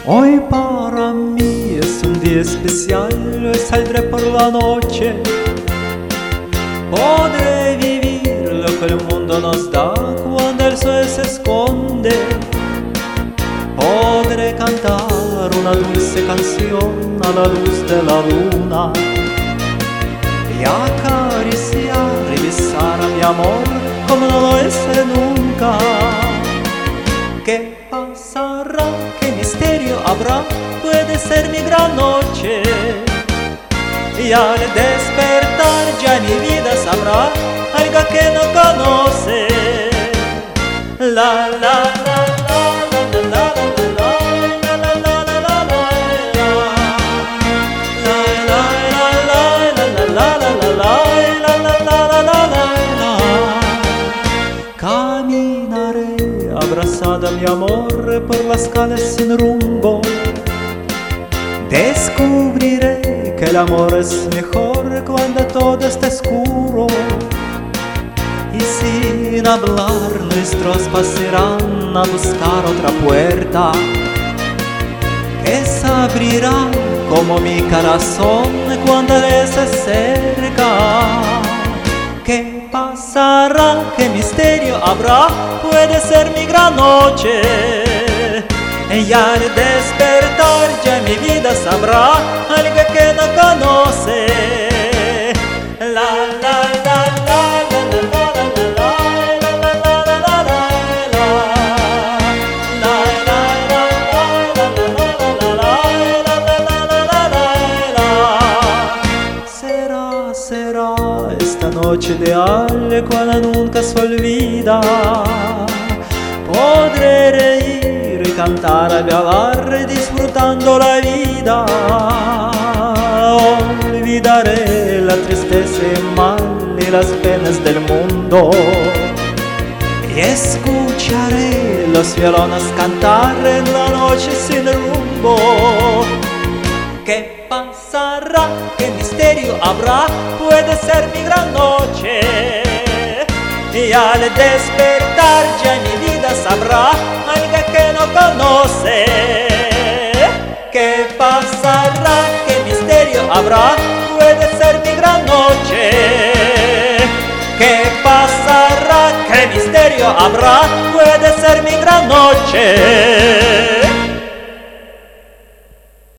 Hoy para mí es un día especial, hoy saldré por la noche. Podré vivir lo que el mundo nos da cuando el sol se esconde. Podré cantar una dulce canción a la luz de la luna y acariciar y besar a mi amor como no lo hice nunca. ¿Qué pasará? ¿Qué misterio habrá? Puede ser mi gran noche. Y al despertar ya mi vida sabrá algo que no conoce. La la la la la la la la la la la la la la la. Caminaré abrazada mi amor por las calles sin rumbo. Descubriré que el amor es mejor cuando todo está oscuro. Y sin hablar nuestros pasos irán a buscar otra puerta que se abrirá como mi corazón cuando él se acerca. ¿Qué pasará? ¿Qué misterio habrá? Puede ser mi gran noche. Y al despertar ya mi vida sabrá algo que no conoce. La la la la la la la la la la la la la. Será esta noche ideal cuando nunca se olvida. Podré reír, cantar, bailar, disfrutando la vida. Olvidaré la tristeza y el mal y las penas del mundo. Y escucharé los violones cantar en la noche sin rumbo. ¿Qué pasará? ¿Qué misterio habrá? Puede ser mi gran noche. Y al despertar ya mi vida sabrá algo que no conoce. ¿Qué pasará? ¿Qué misterio habrá? Puede ser mi gran noche. ¿Qué pasará? ¿Qué misterio habrá? Puede ser mi gran noche.